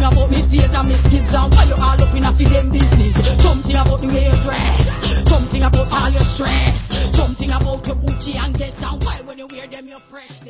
Something about me stage and me skids and why you all up in a fi them business. Something about the way you dress. Something about all your stress. Something about your booty and get down. Why when you wear them you're fresh.